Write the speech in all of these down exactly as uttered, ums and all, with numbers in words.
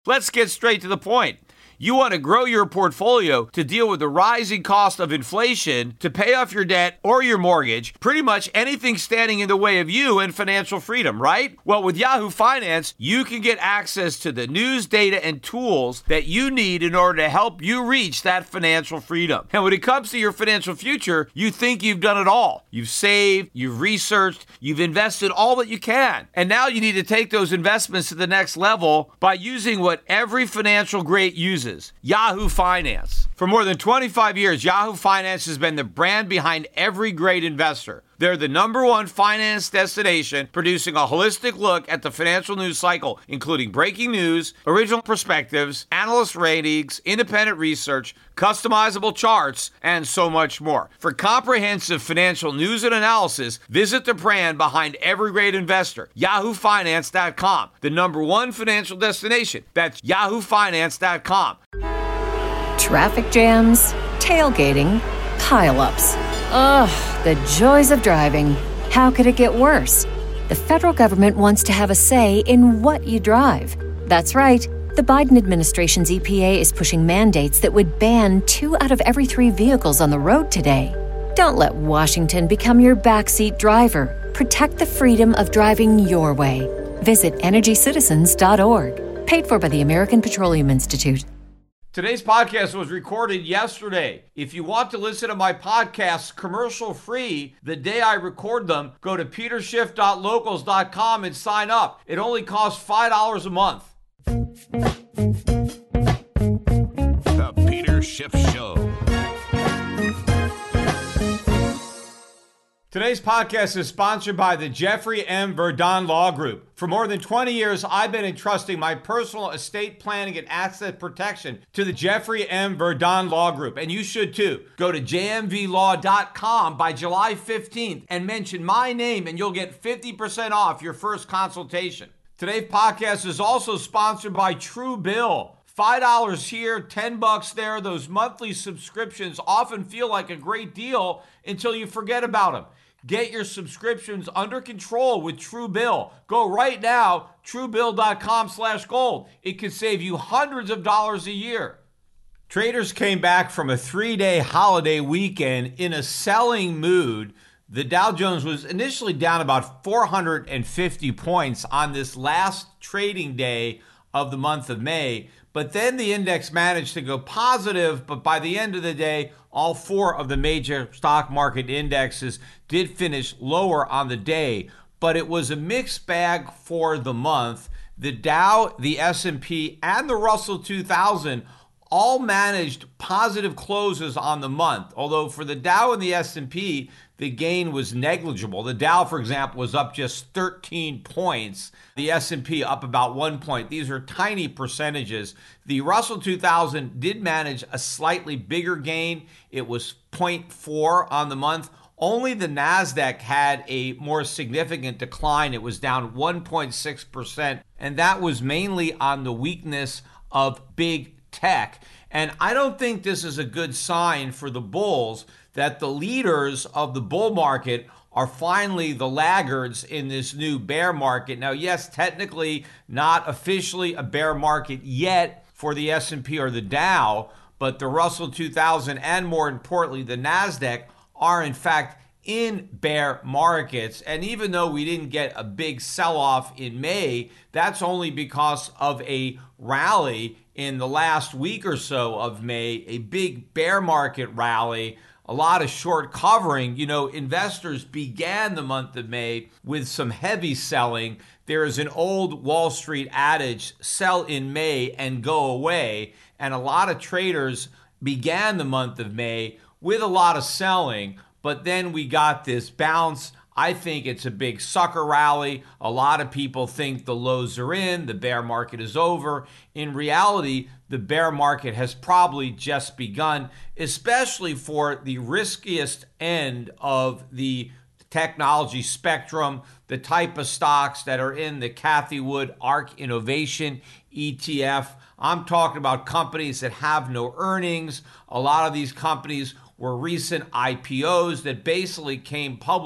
Let's get straight to the point. You want to grow your portfolio to deal with the rising cost of inflation, to pay off your debt or your mortgage, pretty much anything standing in the way of you and financial freedom, right? Well, with Yahoo Finance, you can get access to the news, data, and tools that you need in order to help you reach that financial freedom. And when it comes to your financial future, you think you've done it all. You've saved, you've researched, you've invested all that you can. And now you need to take those investments to the next level by using what every financial great uses. Yahoo Finance. For more than twenty-five years, Yahoo Finance has been the brand behind every great investor. They're the number one finance destination, producing a holistic look at the financial news cycle, including breaking news, original perspectives, analyst ratings, independent research, customizable charts, and so much more. For comprehensive financial news and analysis, visit the brand behind every great investor, yahoo finance dot com, the number one financial destination. That's yahoo finance dot com. Traffic jams, tailgating, pileups. Ugh, the joys of driving. How could it get worse? The federal government wants to have a say in what you drive. That's right. The Biden administration's E P A is pushing mandates that would ban two out of every three vehicles on the road today. Don't let Washington become your backseat driver. Protect the freedom of driving your way. Visit energy citizens dot org. Paid for by the American Petroleum Institute. Today's podcast was recorded yesterday. If you want to listen to my podcasts commercial-free the day I record them, go to peter schiff dot locals dot com and sign up. It only costs five dollars a month. The Peter Schiff Show. Today's podcast is sponsored by the Jeffrey M. Verdon Law Group. For more than twenty years, I've been entrusting my personal estate planning and asset protection to the Jeffrey M. Verdon Law Group, and you should too. Go to j m v law dot com by July fifteenth and mention my name, and you'll get fifty percent off your first consultation. Today's podcast is also sponsored by Truebill. five dollars here, ten bucks there. Those monthly subscriptions often feel like a great deal until you forget about them. Get your subscriptions under control with Truebill. Go right now, truebill dot com slash gold. It could save you hundreds of dollars a year. Traders came back from a three-day holiday weekend in a selling mood. The Dow Jones was initially down about four hundred fifty points on this last trading day of the month of May. But then the index managed to go positive, but by the end of the day, all four of the major stock market indexes did finish lower on the day. But it was a mixed bag for the month. The Dow, the S and P, and the Russell two thousand all managed positive closes on the month. Although for the Dow and the S and P, the gain was negligible. The Dow, for example, was up just thirteen points. The S and P up about one point. These are tiny percentages. The Russell two thousand did manage a slightly bigger gain. It was zero point four on the month. Only the NASDAQ had a more significant decline. It was down one point six percent, and that was mainly on the weakness of big tech. And I don't think this is a good sign for the bulls that the leaders of the bull market are finally the laggards in this new bear market. Now, yes, technically not officially a bear market yet for the S and P or the Dow, but the Russell two thousand and more importantly, the NASDAQ are in fact in bear markets. And even though we didn't get a big sell-off in May, that's only because of a rally in the last week or so of May, a big bear market rally, a lot of short covering. You know, investors began the month of May with some heavy selling. There is an old Wall Street adage, sell in May and go away. And a lot of traders began the month of May with a lot of selling, but then we got this bounce. I think it's a big sucker rally. A lot of people think the lows are in, the bear market is over. In reality, the bear market has probably just begun, especially for the riskiest end of the technology spectrum, the type of stocks that are in the Cathie Wood ARK Innovation E T F. I'm talking about companies that have no earnings. A lot of these companies were recent I P Os that basically came public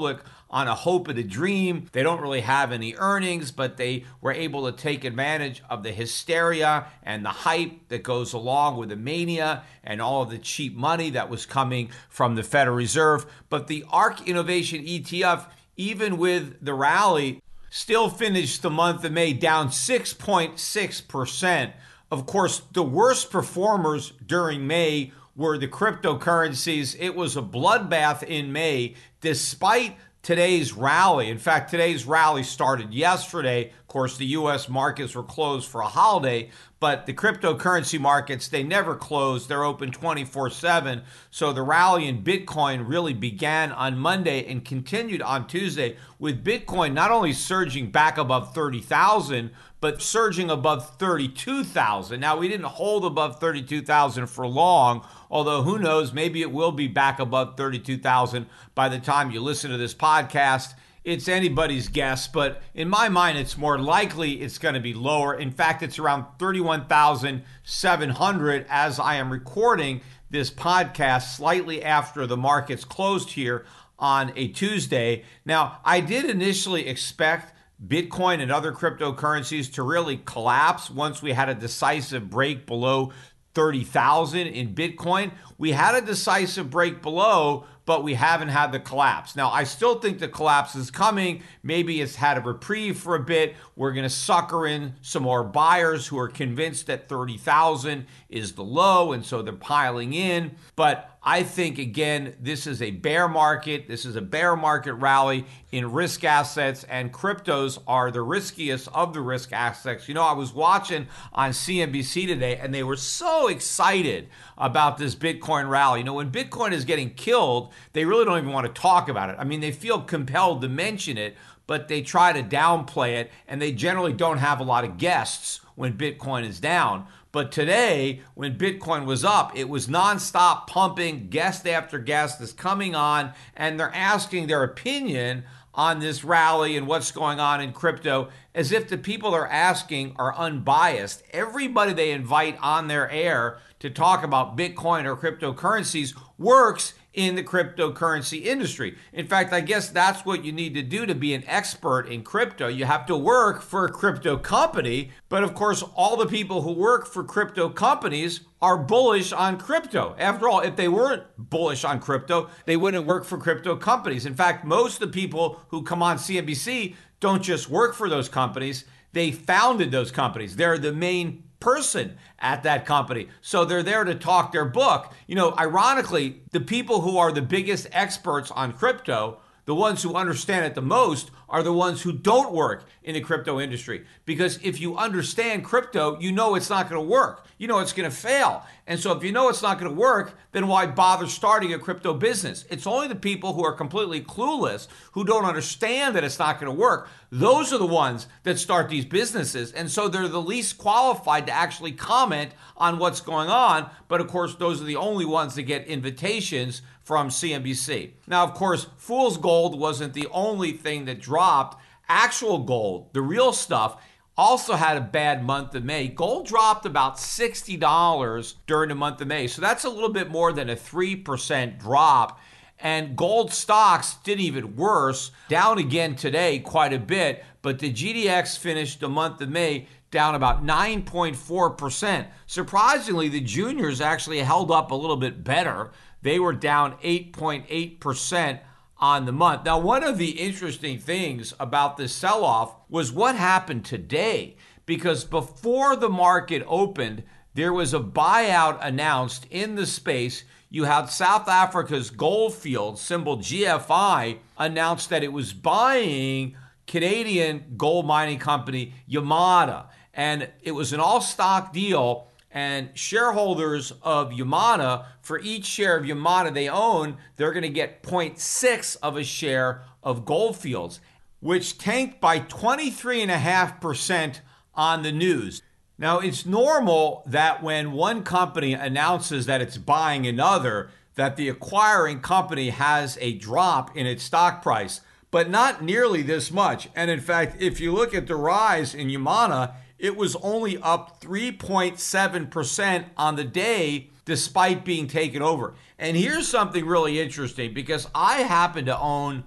on a hope and a dream. They don't really have any earnings, but they were able to take advantage of the hysteria and the hype that goes along with the mania and all of the cheap money that was coming from the Federal Reserve. But the ARK Innovation E T F, even with the rally, still finished the month of May down six point six percent. Of course, the worst performers during May were the cryptocurrencies. It was a bloodbath in May, despite today's rally. In fact, today's rally started yesterday. Of course, the U S markets were closed for a holiday, but the cryptocurrency markets, they never close. They're open twenty-four seven. So the rally in Bitcoin really began on Monday and continued on Tuesday, with Bitcoin not only surging back above thirty thousand, but surging above thirty-two thousand. Now, we didn't hold above thirty-two thousand for long, although who knows, maybe it will be back above thirty-two thousand by the time you listen to this podcast. It's anybody's guess, but in my mind, it's more likely it's going to be lower. In fact, it's around thirty-one thousand seven hundred as I am recording this podcast slightly after the markets closed here on a Tuesday. Now, I did initially expect Bitcoin and other cryptocurrencies to really collapse once we had a decisive break below thirty thousand in Bitcoin. We had a decisive break below, but we haven't had the collapse. Now, I still think the collapse is coming. Maybe it's had a reprieve for a bit. We're going to sucker in some more buyers who are convinced that thirty thousand is the low, and so they're piling in. But I think, again, this is a bear market. This is a bear market rally in risk assets, and cryptos are the riskiest of the risk assets. You know, I was watching on C N B C today, and they were so excited about this Bitcoin rally. You know, when Bitcoin is getting killed, they really don't even want to talk about it. I mean, they feel compelled to mention it, but they try to downplay it, and they generally don't have a lot of guests when Bitcoin is down. But today, when Bitcoin was up, it was nonstop pumping. Guest after guest is coming on, and they're asking their opinion on this rally and what's going on in crypto, as if the people they're asking are unbiased. Everybody they invite on their air to talk about Bitcoin or cryptocurrencies works in the cryptocurrency industry. In fact, I guess that's what you need to do to be an expert in crypto. You have to work for a crypto company, but of course, all the people who work for crypto companies are bullish on crypto. After all, if they weren't bullish on crypto, they wouldn't work for crypto companies. In fact, most of the people who come on C N B C don't just work for those companies, they founded those companies. They're the main person at that company. So they're there to talk their book. You know, ironically, the people who are the biggest experts on crypto, the ones who understand it the most, are the ones who don't work in the crypto industry. Because if you understand crypto, you know it's not going to work. You know it's going to fail. And so if you know it's not going to work, then why bother starting a crypto business? It's only the people who are completely clueless, who don't understand that it's not going to work. Those are the ones that start these businesses. And so they're the least qualified to actually comment on what's going on. But of course, those are the only ones that get invitations from C N B C. Now, of course, fool's gold wasn't the only thing that dropped. Actual gold, the real stuff, also had a bad month of May. Gold dropped about sixty dollars during the month of May. So that's a little bit more than a three percent drop. And gold stocks did even worse, down again today quite a bit. But the G D X finished the month of May down about nine point four percent. Surprisingly, the juniors actually held up a little bit better. They were down eight point eight percent on the month. Now, one of the interesting things about this sell-off was what happened today, because before the market opened, there was a buyout announced in the space. You had South Africa's Gold Fields, symbol G F I, announced that it was buying Canadian gold mining company Yamana. And it was an all-stock deal. And shareholders of Yamana, for each share of Yamana they own, they're going to get zero point six of a share of Gold Fields, which tanked by twenty-three point five percent on the news. Now, it's normal that when one company announces that it's buying another, that the acquiring company has a drop in its stock price, but not nearly this much. And in fact, if you look at the rise in Yamana, it was only up three point seven percent on the day, despite being taken over. And here's something really interesting, because I happen to own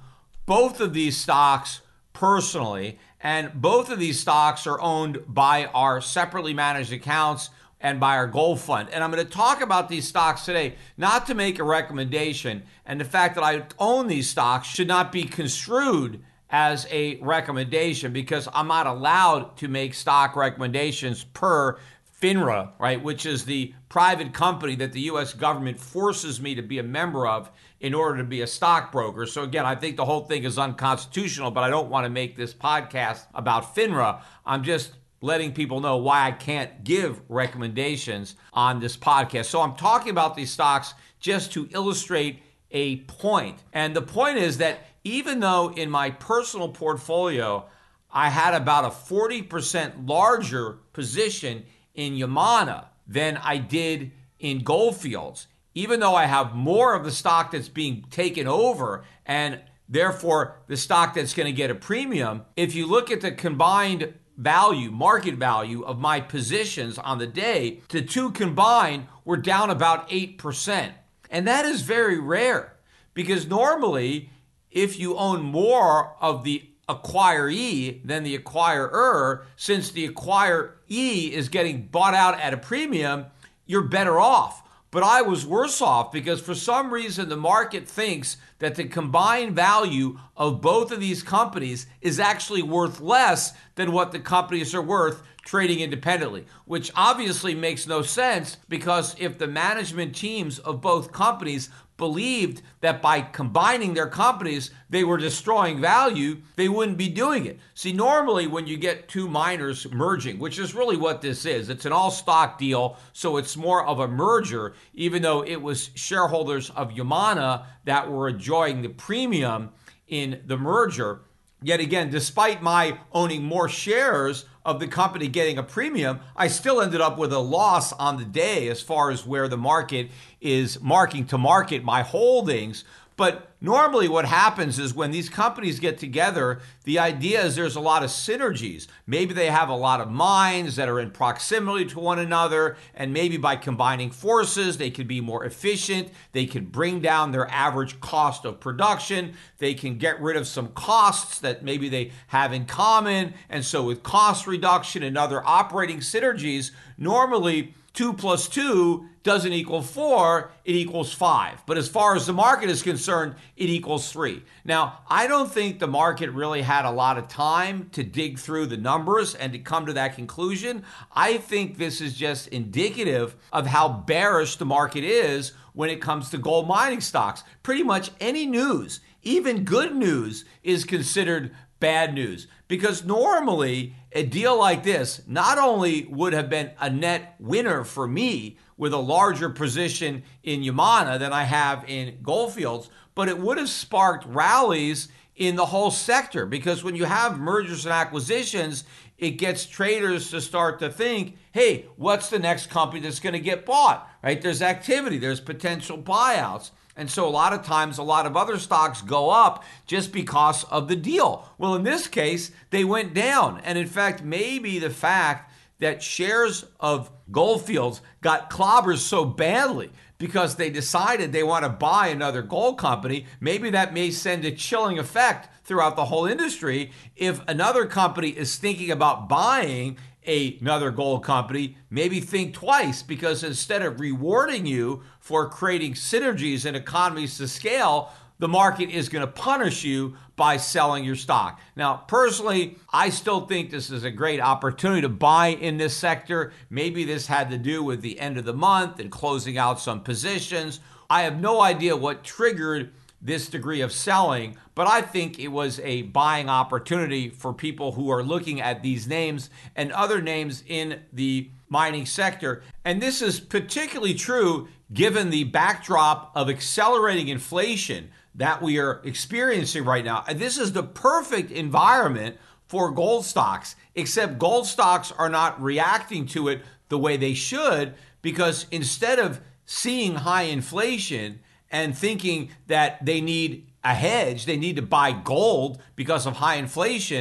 both of these stocks personally, and both of these stocks are owned by our separately managed accounts and by our gold fund. And I'm going to talk about these stocks today, not to make a recommendation, and the fact that I own these stocks should not be construed as a recommendation, because I'm not allowed to make stock recommendations per FINRA, right, which is the private company that the U S government forces me to be a member of in order to be a stockbroker. So again, I think the whole thing is unconstitutional, but I don't want to make this podcast about FINRA. I'm just letting people know why I can't give recommendations on this podcast. So I'm talking about these stocks just to illustrate a point. And the point is that even though in my personal portfolio, I had about a forty percent larger position in Yamana than I did in Gold Fields, even though I have more of the stock that's being taken over and therefore the stock that's going to get a premium, if you look at the combined value, market value of my positions on the day, the two combined were down about eight percent. And that is very rare, because normally if you own more of the acquiree than the acquirer, since the acquiree is getting bought out at a premium, you're better off. But I was worse off because for some reason the market thinks that the combined value of both of these companies is actually worth less than what the companies are worth trading independently, which obviously makes no sense, because if the management teams of both companies believed that by combining their companies they were destroying value, they wouldn't be doing it. See, normally when you get two miners merging, which is really what this is, it's an all-stock deal, so it's more of a merger, even though it was shareholders of Yamana that were enjoying the premium in the merger. Yet again, despite my owning more shares of the company getting a premium, I still ended up with a loss on the day as far as where the market is marking to market my holdings. But normally what happens is when these companies get together, the idea is there's a lot of synergies. Maybe they have a lot of mines that are in proximity to one another, and maybe by combining forces, they can be more efficient. They can bring down their average cost of production. They can get rid of some costs that maybe they have in common. And so with cost reduction and other operating synergies, normally two plus two doesn't equal four, it equals five. But as far as the market is concerned, it equals three. Now, I don't think the market really had a lot of time to dig through the numbers and to come to that conclusion. I think this is just indicative of how bearish the market is when it comes to gold mining stocks. Pretty much any news, even good news, is considered bad news, because normally a deal like this not only would have been a net winner for me with a larger position in Yamana than I have in Gold Fields, but it would have sparked rallies in the whole sector, because when you have mergers and acquisitions, it gets traders to start to think, hey, what's the next company that's going to get bought, right? There's activity, there's potential buyouts. And so a lot of times, a lot of other stocks go up just because of the deal. Well, in this case, they went down. And in fact, maybe the fact that shares of Gold Fields got clobbered so badly because they decided they want to buy another gold company, maybe that may send a chilling effect throughout the whole industry. If another company is thinking about buying another gold company, maybe think twice, because instead of rewarding you for creating synergies and economies to scale, the market is going to punish you by selling your stock. Now, personally, I still think this is a great opportunity to buy in this sector. Maybe this had to do with the end of the month and closing out some positions. I have no idea what triggered this degree of selling, but I think it was a buying opportunity for people who are looking at these names and other names in the mining sector. And this is particularly true given the backdrop of accelerating inflation that we are experiencing right now. And this is the perfect environment for gold stocks, except gold stocks are not reacting to it the way they should, because instead of seeing high inflation and thinking that they need a hedge, they need to buy gold because of high inflation,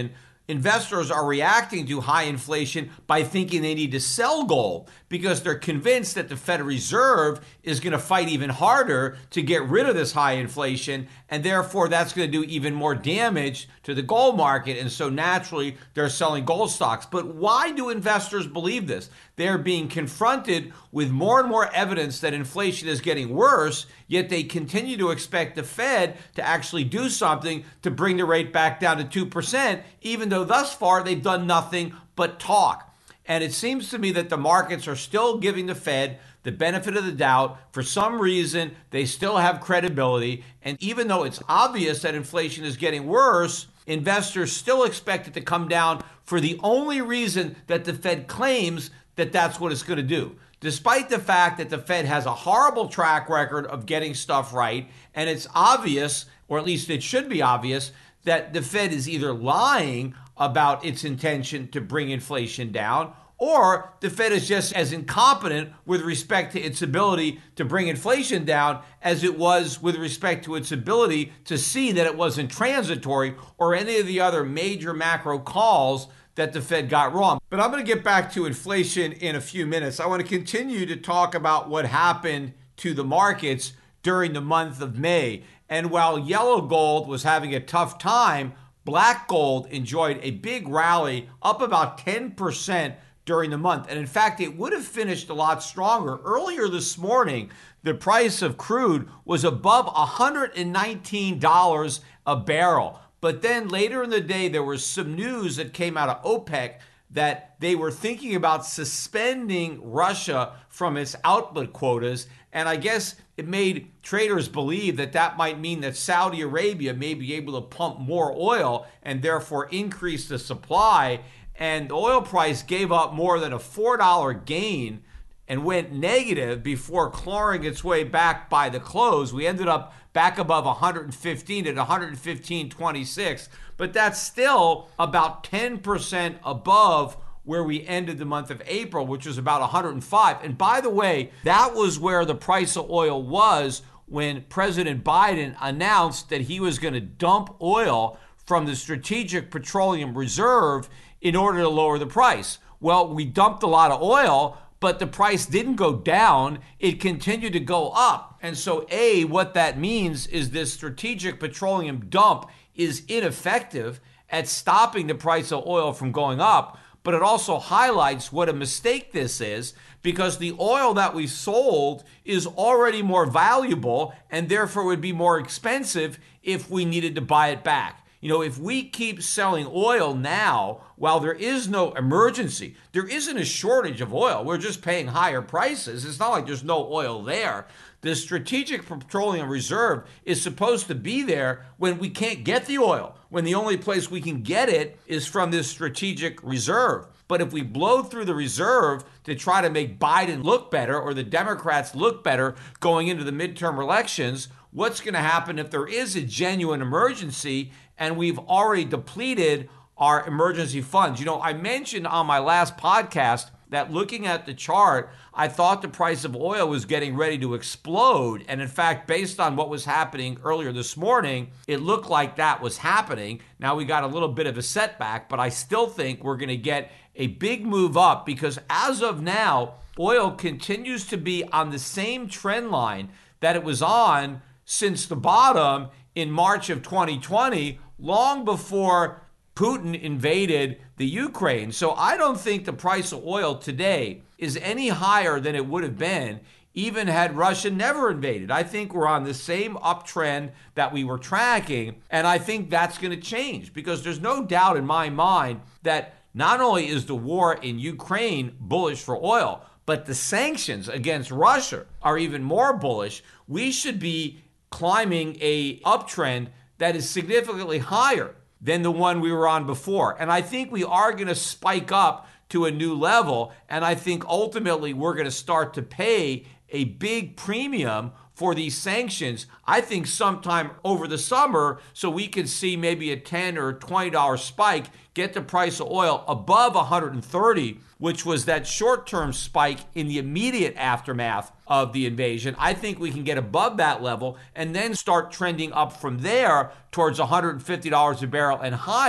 investors are reacting to high inflation by thinking they need to sell gold because they're convinced that the Federal Reserve is going to fight even harder to get rid of this high inflation, and therefore that's going to do even more damage to the gold market. And so naturally, they're selling gold stocks. But why do investors believe this? They're being confronted with more and more evidence that inflation is getting worse, yet they continue to expect the Fed to actually do something to bring the rate back down to two percent, even though thus far they've done nothing but talk. And it seems to me that the markets are still giving the Fed the benefit of the doubt. For some reason, they still have credibility. And even though it's obvious that inflation is getting worse, investors still expect it to come down for the only reason that the Fed claims that that's what it's going to do. Despite the fact that the Fed has a horrible track record of getting stuff right, and it's obvious, or at least it should be obvious, that the Fed is either lying about its intention to bring inflation down, or the Fed is just as incompetent with respect to its ability to bring inflation down as it was with respect to its ability to see that it wasn't transitory or any of the other major macro calls that the Fed got wrong. But I'm going to get back to inflation in a few minutes. I want to continue to talk about what happened to the markets during the month of May. And while yellow gold was having a tough time, black gold enjoyed a big rally, up about ten percent during the month. And in fact, it would have finished a lot stronger. Earlier this morning, the price of crude was above one hundred nineteen dollars a barrel. But then later in the day, there was some news that came out of OPEC that they were thinking about suspending Russia from its output quotas. And I guess it made traders believe that that might mean that Saudi Arabia may be able to pump more oil and therefore increase the supply. And the oil price gave up more than a four dollar gain and went negative before clawing its way back by the close. We ended up back above one hundred fifteen at one hundred fifteen twenty-six, but that's still about ten percent above where we ended the month of April, which was about one hundred five. And by the way, that was where the price of oil was when President Biden announced that he was going to dump oil from the Strategic Petroleum Reserve in order to lower the price. Well, we dumped a lot of oil, but the price didn't go down. It continued to go up. And so, A, what that means is this strategic petroleum dump is ineffective at stopping the price of oil from going up. But it also highlights what a mistake this is, because the oil that we sold is already more valuable and therefore would be more expensive if we needed to buy it back. You know, if we keep selling oil now, while there is no emergency, there isn't a shortage of oil. We're just paying higher prices. It's not like there's no oil there. The Strategic Petroleum Reserve is supposed to be there when we can't get the oil, when the only place we can get it is from this strategic reserve. But if we blow through the reserve to try to make Biden look better or the Democrats look better going into the midterm elections, what's going to happen if there is a genuine emergency and we've already depleted our emergency funds? You know, I mentioned on my last podcast that looking at the chart, I thought the price of oil was getting ready to explode. And in fact, based on what was happening earlier this morning, it looked like that was happening. Now we got a little bit of a setback, but I still think we're going to get a big move up, because as of now, oil continues to be on the same trend line that it was on since the bottom in March of twenty twenty, long before Putin invaded the Ukraine. So I don't think the price of oil today is any higher than it would have been even had Russia never invaded. I think we're on the same uptrend that we were tracking, and I think that's going to change, because there's no doubt in my mind that not only is the war in Ukraine bullish for oil, but the sanctions against Russia are even more bullish. We should be climbing a uptrend that is significantly higher than the one we were on before. And I think we are going to spike up to a new level. And I think ultimately we're going to start to pay a big premium for these sanctions, I think sometime over the summer, so we could see maybe a ten or twenty dollars spike, get the price of oil above one hundred thirty, which was that short-term spike in the immediate aftermath of the invasion. I think we can get above that level and then start trending up from there towards one hundred fifty dollars a barrel and higher.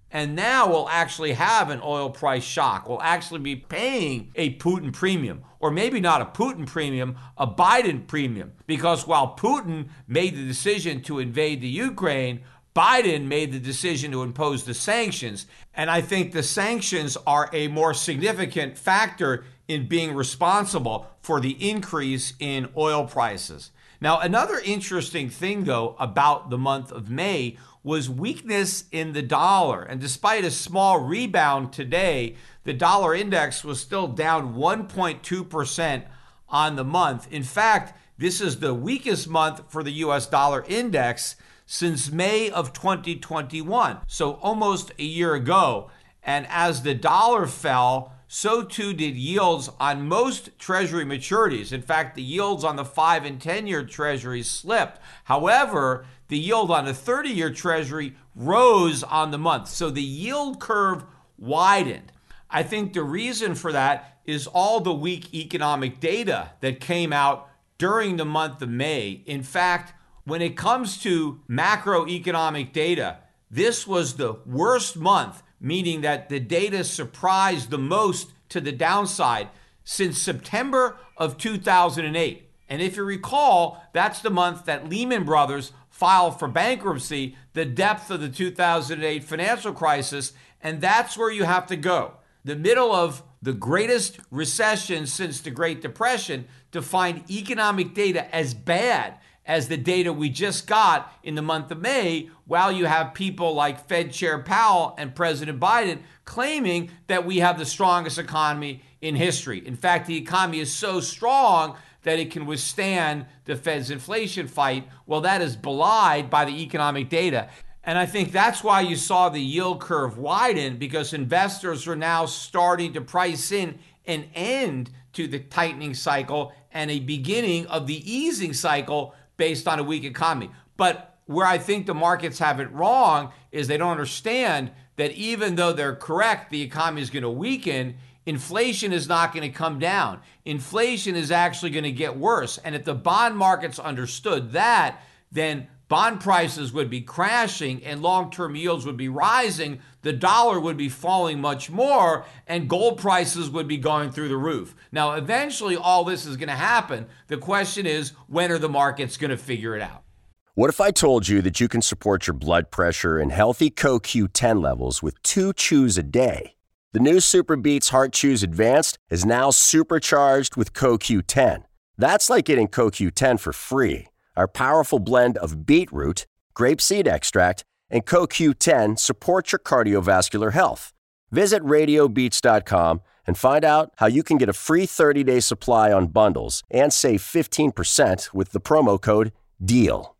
And now we'll actually have an oil price shock. We'll actually be paying a Putin premium, or maybe not a Putin premium, a Biden premium. Because while Putin made the decision to invade the Ukraine, Biden made the decision to impose the sanctions. And I think the sanctions are a more significant factor in being responsible for the increase in oil prices. Now, another interesting thing, though, about the month of May was weakness in the dollar. And despite a small rebound today, the dollar index was still down one point two percent on the month. In fact, this is the weakest month for the U S dollar index since May of twenty twenty-one, so almost a year ago. And as the dollar fell, so too did yields on most Treasury maturities. In fact, the yields on the five and ten-year Treasuries slipped. However, the yield on the thirty-year Treasury rose on the month. So the yield curve widened. I think the reason for that is all the weak economic data that came out during the month of May. In fact, when it comes to macroeconomic data, this was the worst month, meaning that the data surprised the most to the downside since September of two thousand eight. And if you recall, that's the month that Lehman Brothers filed for bankruptcy, the depth of the two thousand eight financial crisis, and that's where you have to go. The middle of the greatest recession since the Great Depression to find economic data as bad as the data we just got in the month of May, while you have people like Fed Chair Powell and President Biden claiming that we have the strongest economy in history. In fact, the economy is so strong that it can withstand the Fed's inflation fight. Well, that is belied by the economic data. And I think that's why you saw the yield curve widen, because investors are now starting to price in an end to the tightening cycle and a beginning of the easing cycle based on a weak economy. But where I think the markets have it wrong is they don't understand that even though they're correct, the economy is going to weaken, inflation is not going to come down. Inflation is actually going to get worse. And if the bond markets understood that, then bond prices would be crashing and long-term yields would be rising, the dollar would be falling much more, and gold prices would be going through the roof. Now, eventually, all this is going to happen. The question is, when are the markets going to figure it out? What if I told you that you can support your blood pressure and healthy C O Q ten levels with two chews a day? The new Super Beats Heart Chews Advanced is now supercharged with C O Q ten. That's like getting C O Q ten for free. Our powerful blend of beetroot, grapeseed extract, and C O Q ten supports your cardiovascular health. Visit radio beats dot com and find out how you can get a free thirty-day supply on bundles and save fifteen percent with the promo code DEAL.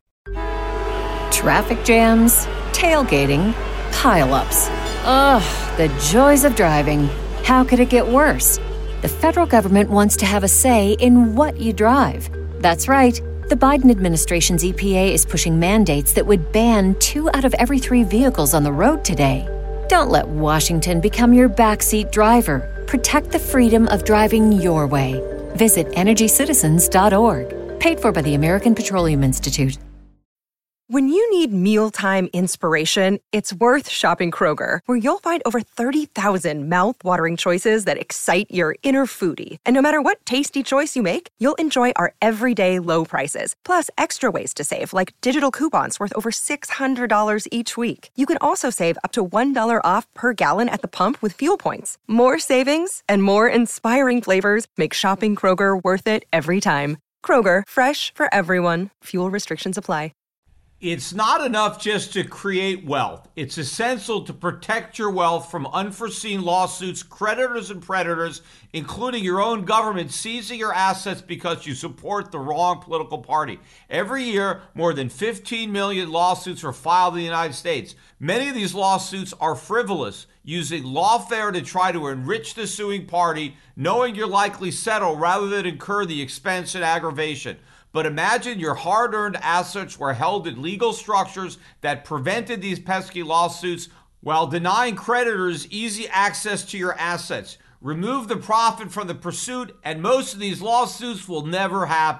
Traffic jams, tailgating, pileups. Ugh, the joys of driving. How could it get worse? The federal government wants to have a say in what you drive. That's right. The Biden administration's E P A is pushing mandates that would ban two out of every three vehicles on the road today. Don't let Washington become your backseat driver. Protect the freedom of driving your way. Visit energy citizens dot org. Paid for by the American Petroleum Institute. When you need mealtime inspiration, it's worth shopping Kroger, where you'll find over thirty thousand mouth-watering choices that excite your inner foodie. And no matter what tasty choice you make, you'll enjoy our everyday low prices, plus extra ways to save, like digital coupons worth over six hundred dollars each week. You can also save up to one dollar off per gallon at the pump with fuel points. More savings and more inspiring flavors make shopping Kroger worth it every time. Kroger, fresh for everyone. Fuel restrictions apply. It's not enough just to create wealth. It's essential to protect your wealth from unforeseen lawsuits, creditors and predators, including your own government seizing your assets because you support the wrong political party. Every year, more than fifteen million lawsuits are filed in the United States. Many of these lawsuits are frivolous, using lawfare to try to enrich the suing party, knowing you'll likely settle rather than incur the expense and aggravation. But imagine your hard-earned assets were held in legal structures that prevented these pesky lawsuits while denying creditors easy access to your assets. Remove the profit from the pursuit, and most of these lawsuits will never happen.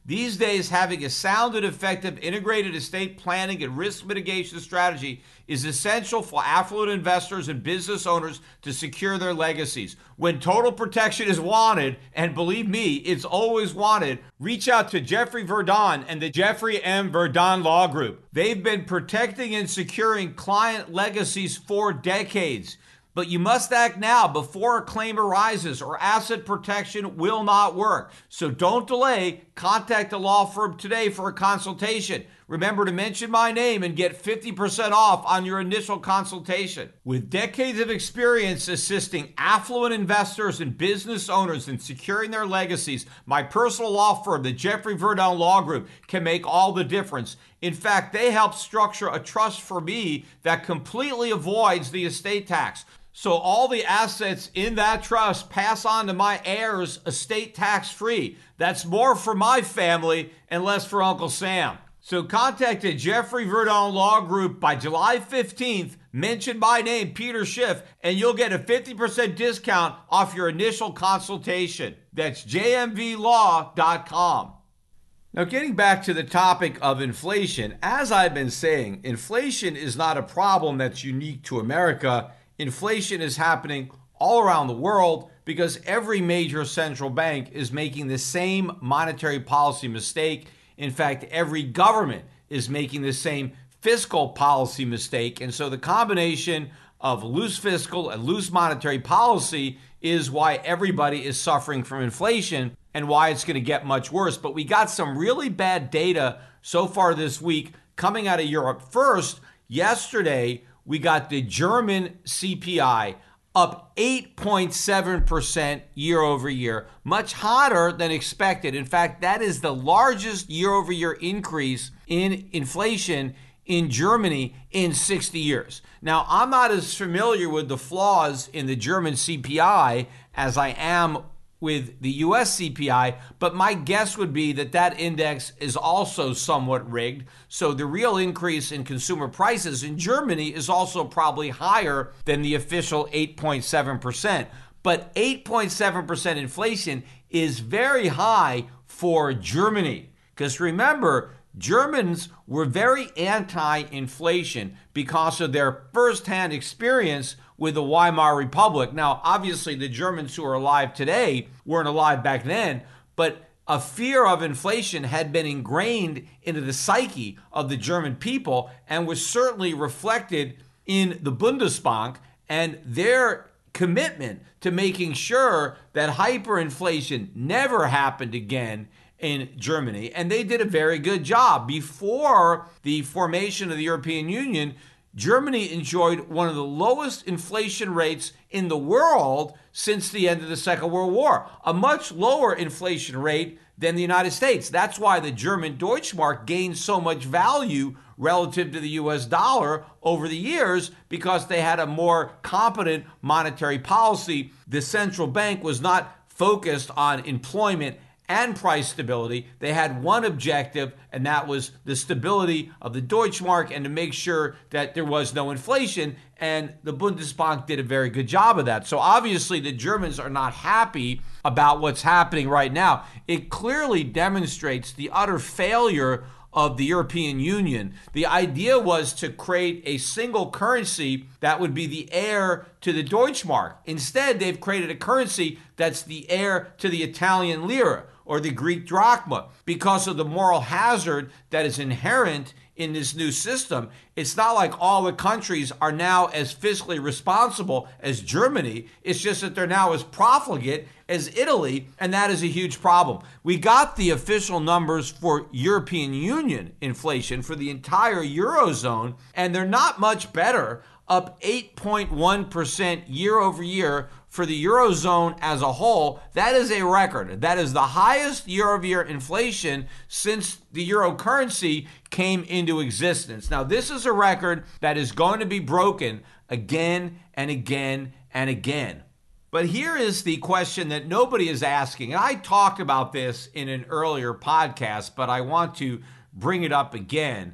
These days, having a sound and effective integrated estate planning and risk mitigation strategy is essential for affluent investors and business owners to secure their legacies. When total protection is wanted, and believe me, it's always wanted, reach out to Jeffrey Verdon and the Jeffrey M. Verdon Law Group. They've been protecting and securing client legacies for decades. But you must act now before a claim arises or asset protection will not work. So don't delay. Contact a law firm today for a consultation. Remember to mention my name and get fifty percent off on your initial consultation. With decades of experience assisting affluent investors and business owners in securing their legacies, my personal law firm, the Jeffrey Verdon Law Group, can make all the difference. In fact, they help structure a trust for me that completely avoids the estate tax. So all the assets in that trust pass on to my heirs estate tax-free. That's more for my family and less for Uncle Sam. So contact the Jeffrey Verdon Law Group by July fifteenth. Mention my name, Peter Schiff, and you'll get a fifty percent discount off your initial consultation. That's j m v law dot com. Now, getting back to the topic of inflation, as I've been saying, inflation is not a problem that's unique to America. Inflation is happening all around the world because every major central bank is making the same monetary policy mistake. In fact, every government is making the same fiscal policy mistake. And so the combination of loose fiscal and loose monetary policy is why everybody is suffering from inflation and why it's going to get much worse. But we got some really bad data so far this week coming out of Europe. First, yesterday, we got the German C P I up eight point seven percent year over year, much hotter than expected. In fact, that is the largest year over year increase in inflation in Germany in sixty years. Now, I'm not as familiar with the flaws in the German C P I as I am with the U S C P I, but my guess would be that that index is also somewhat rigged. So the real increase in consumer prices in Germany is also probably higher than the official eight point seven percent. But eight point seven percent inflation is very high for Germany. Because remember, Germans were very anti-inflation because of their firsthand experience with the Weimar Republic. Now, obviously, the Germans who are alive today weren't alive back then, but a fear of inflation had been ingrained into the psyche of the German people and was certainly reflected in the Bundesbank and their commitment to making sure that hyperinflation never happened again in Germany. And they did a very good job. Before the formation of the European Union, Germany enjoyed one of the lowest inflation rates in the world since the end of the Second World War, a much lower inflation rate than the United States. That's why the German Deutschmark gained so much value relative to the U S dollar over the years, because they had a more competent monetary policy. The central bank was not focused on employment and price stability. They had one objective, and that was the stability of the Deutschmark and to make sure that there was no inflation. And the Bundesbank did a very good job of that. So obviously the Germans are not happy about what's happening right now. It clearly demonstrates the utter failure of the European Union. The idea was to create a single currency that would be the heir to the Deutschmark. Instead, they've created a currency that's the heir to the Italian lira or the Greek drachma. Because of the moral hazard that is inherent in this new system, it's not like all the countries are now as fiscally responsible as Germany. It's just that they're now as profligate as Italy, and that is a huge problem. We got the official numbers for European Union inflation for the entire Eurozone, and they're not much better, up eight point one percent year over year for the Eurozone as a whole. That is a record. That is the highest year-over-year inflation since the euro currency came into existence. Now, this is a record that is going to be broken again and again and again. But here is the question that nobody is asking. And I talked about this in an earlier podcast, but I want to bring it up again.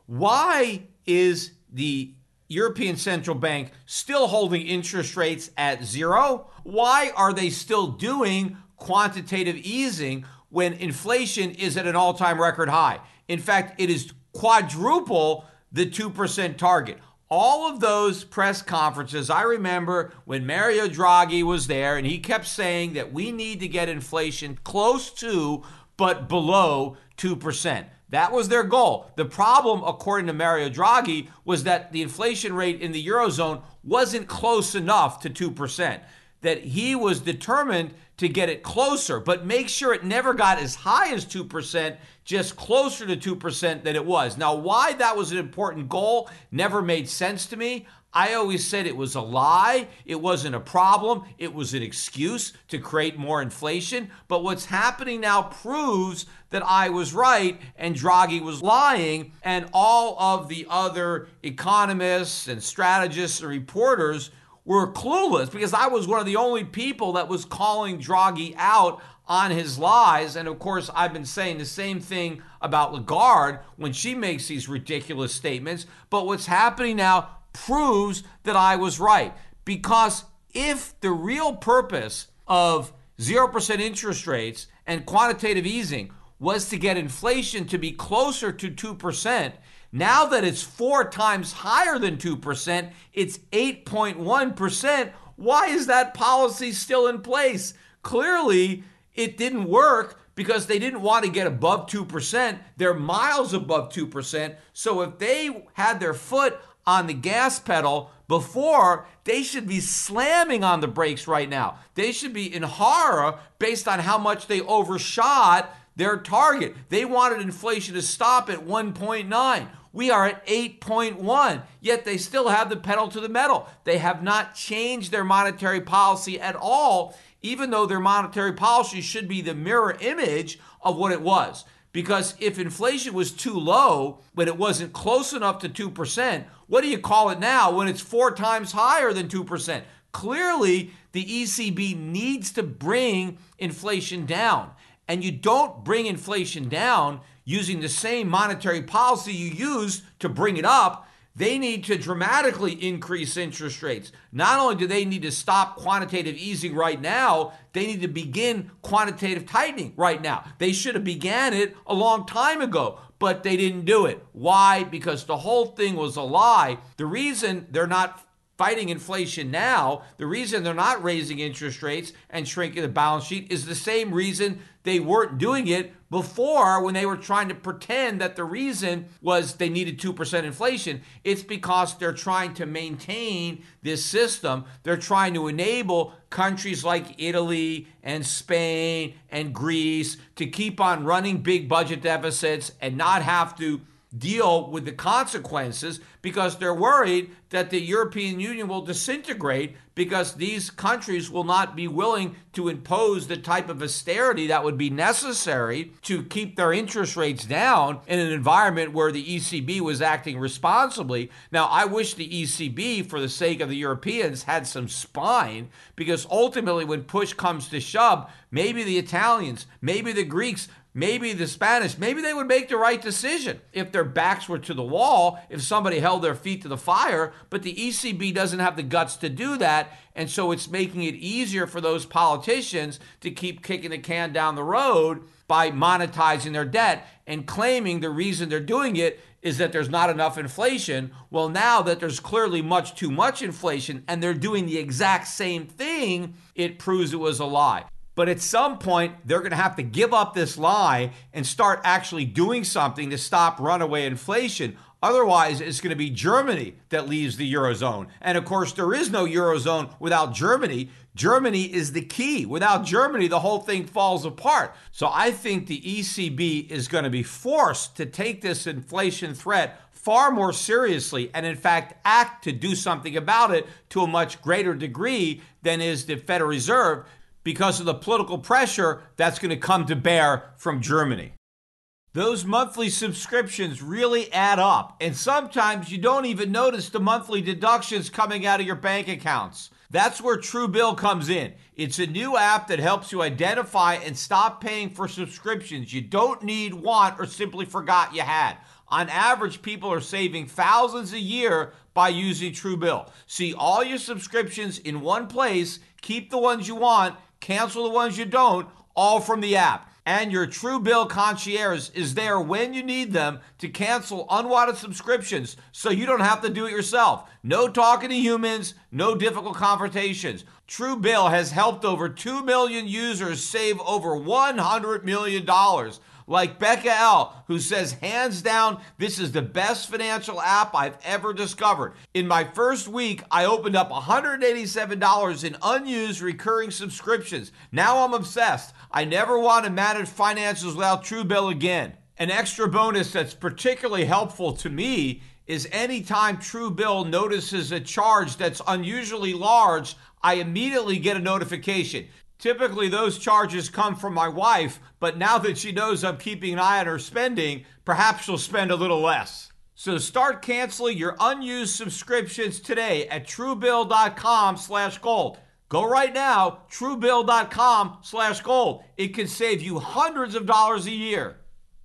Why is the European Central Bank still holding interest rates at zero? Why are they still doing quantitative easing when inflation is at an all-time record high. In fact, it is quadruple the two percent target. All of those press conferences, I remember when Mario Draghi was there and he kept saying that we need to get inflation close to but below two percent. That was their goal. The problem, according to Mario Draghi, was that the inflation rate in the Eurozone wasn't close enough to two percent, that he was determined to get it closer, but make sure it never got as high as two percent, just closer to two percent than it was. Now, why that was an important goal never made sense to me. I always said it was a lie. It wasn't a problem. It was an excuse to create more inflation. But what's happening now proves that I was right and Draghi was lying, and all of the other economists and strategists and reporters were clueless, because I was one of the only people that was calling Draghi out on his lies. And of course, I've been saying the same thing about Lagarde when she makes these ridiculous statements. But what's happening now proves that I was right, because if the real purpose of zero percent interest rates and quantitative easing was to get inflation to be closer to two percent, now that it's four times higher than two percent, it's eight point one percent. Why is that policy still in place? Clearly, it didn't work because they didn't want to get above two percent. They're miles above two percent. So if they had their foot on the gas pedal before, they should be slamming on the brakes right now. They should be in horror based on how much they overshot their target. They wanted inflation to stop at one point nine. We are at eight point one, yet they still have the pedal to the metal. They have not changed their monetary policy at all, even though their monetary policy should be the mirror image of what it was. Because if inflation was too low, but it wasn't close enough to two percent, what do you call it now when it's four times higher than two percent? Clearly, the E C B needs to bring inflation down. And you don't bring inflation down using the same monetary policy you used to bring it up. They need to dramatically increase interest rates. Not only do they need to stop quantitative easing right now, they need to begin quantitative tightening right now. They should have began it a long time ago, but they didn't do it. Why? Because the whole thing was a lie. The reason they're not fighting inflation now, the reason they're not raising interest rates and shrinking the balance sheet is the same reason they weren't doing it before, when they were trying to pretend that the reason was they needed two percent inflation. It's because they're trying to maintain this system. They're trying to enable countries like Italy and Spain and Greece to keep on running big budget deficits and not have to deal with the consequences, because they're worried that the European Union will disintegrate because these countries will not be willing to impose the type of austerity that would be necessary to keep their interest rates down in an environment where the E C B was acting responsibly. Now, I wish the E C B, for the sake of the Europeans, had some spine, because ultimately when push comes to shove, maybe the Italians, maybe the Greeks, maybe the Spanish, maybe they would make the right decision if their backs were to the wall, if somebody held their feet to the fire. But the E C B doesn't have the guts to do that. And so it's making it easier for those politicians to keep kicking the can down the road by monetizing their debt and claiming the reason they're doing it is that there's not enough inflation. Well, now that there's clearly much too much inflation and they're doing the exact same thing, it proves it was a lie. But at some point, they're going to have to give up this lie and start actually doing something to stop runaway inflation. Otherwise, it's going to be Germany that leaves the Eurozone. And of course, there is no Eurozone without Germany. Germany is the key. Without Germany, the whole thing falls apart. So I think the E C B is going to be forced to take this inflation threat far more seriously and, in fact, act to do something about it to a much greater degree than is the Federal Reserve, because of the political pressure that's going to come to bear from Germany. Those monthly subscriptions really add up, and sometimes you don't even notice the monthly deductions coming out of your bank accounts. That's where Truebill comes in. It's a new app that helps you identify and stop paying for subscriptions you don't need, want, or simply forgot you had. On average, people are saving thousands a year by using Truebill. See all your subscriptions in one place, keep the ones you want, cancel the ones you don't, all from the app. And your Truebill concierge is there when you need them to cancel unwanted subscriptions so you don't have to do it yourself. No talking to humans, no difficult confrontations. Truebill has helped over two million users save over one hundred million dollars. Like Becca L., who says, hands down, this is the best financial app I've ever discovered. In my first week, I opened up one hundred eighty-seven dollars in unused recurring subscriptions. Now I'm obsessed. I never want to manage finances without Truebill again. An extra bonus that's particularly helpful to me is anytime Truebill notices a charge that's unusually large, I immediately get a notification. Typically, those charges come from my wife, but now that she knows I'm keeping an eye on her spending, perhaps she'll spend a little less. So start canceling your unused subscriptions today at Truebill.com slash gold. Go right now, Truebill.com slash gold. It can save you hundreds of dollars a year.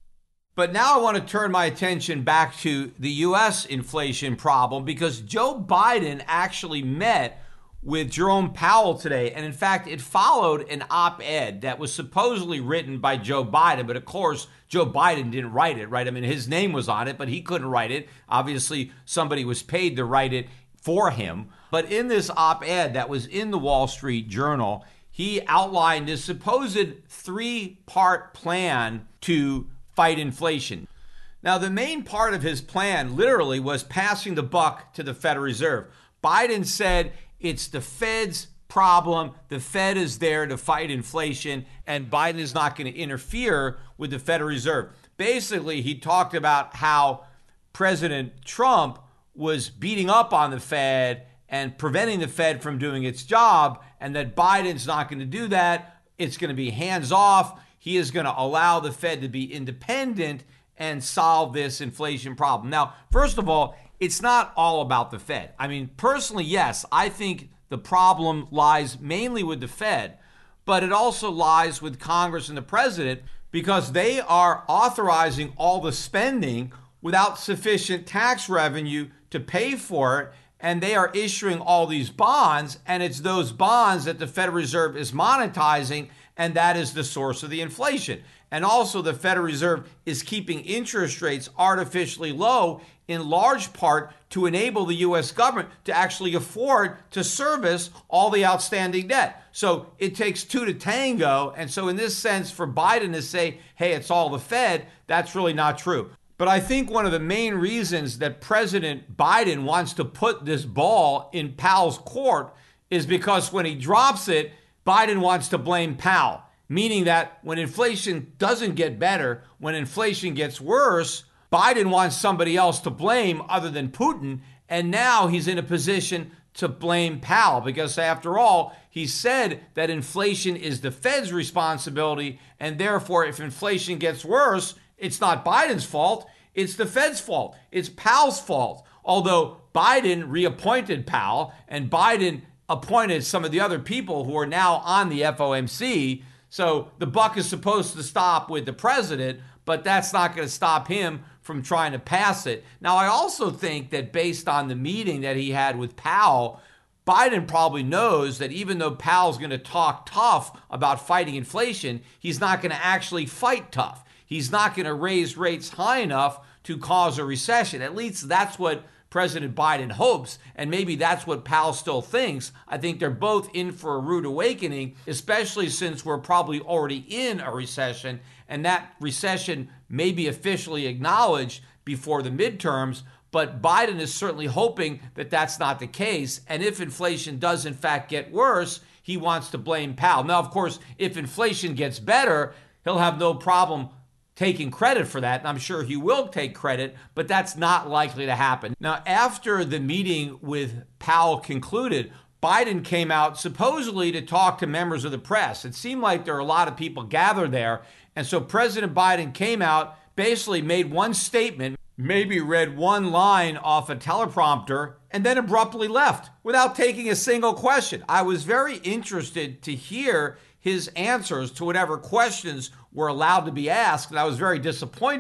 But now I want to turn my attention back to the U S inflation problem because Joe Biden actually met with Jerome Powell today. And in fact, it followed an op-ed that was supposedly written by Joe Biden. But of course, Joe Biden didn't write it, right? I mean, his name was on it, but he couldn't write it. Obviously, somebody was paid to write it for him. But in this op-ed that was in the Wall Street Journal, he outlined this supposed three-part plan to fight inflation. Now, the main part of his plan literally was passing the buck to the Federal Reserve. Biden said it's the Fed's problem. The Fed is there to fight inflation, and Biden is not going to interfere with the Federal Reserve. Basically, he talked about how President Trump was beating up on the Fed and preventing the Fed from doing its job, and that Biden's not going to do that. It's going to be hands off. He is going to allow the Fed to be independent and solve this inflation problem. Now, first of all, it's not all about the Fed. I mean, personally, yes, I think the problem lies mainly with the Fed, but it also lies with Congress and the president because they are authorizing all the spending without sufficient tax revenue to pay for it, and they are issuing all these bonds, and it's those bonds that the Federal Reserve is monetizing, and that is the source of the inflation. And also the Federal Reserve is keeping interest rates artificially low in large part to enable the U S government to actually afford to service all the outstanding debt. So it takes two to tango. And so in this sense, for Biden to say, hey, it's all the Fed, that's really not true. But I think one of the main reasons that President Biden wants to put this ball in Powell's court is because when he drops it, Biden wants to blame Powell, meaning that when inflation doesn't get better, when inflation gets worse, Biden wants somebody else to blame other than Putin, and now he's in a position to blame Powell because, after all, he said that inflation is the Fed's responsibility, and therefore, if inflation gets worse, it's not Biden's fault, it's the Fed's fault, it's Powell's fault. Although Biden reappointed Powell, and Biden appointed some of the other people who are now on the F O M C, so the buck is supposed to stop with the president, but that's not going to stop him from trying to pass it. Now, I also think that based on the meeting that he had with Powell, Biden probably knows that even though Powell's going to talk tough about fighting inflation, he's not going to actually fight tough. He's not going to raise rates high enough to cause a recession. At least that's what President Biden hopes, and maybe that's what Powell still thinks. I think they're both in for a rude awakening, especially since we're probably already in a recession, and that recession may be officially acknowledged before the midterms, but Biden is certainly hoping that that's not the case, and if inflation does in fact get worse, he wants to blame Powell. Now, of course, if inflation gets better, he'll have no problem taking credit for that, and I'm sure he will take credit, but that's not likely to happen. Now, after the meeting with Powell concluded, Biden came out supposedly to talk to members of the press. It seemed like there were a lot of people gathered there, and so President Biden came out, basically made one statement, maybe read one line off a teleprompter, and then abruptly left without taking a single question. I was very interested to hear his answers to whatever questions were allowed to be asked, and I was very disappointed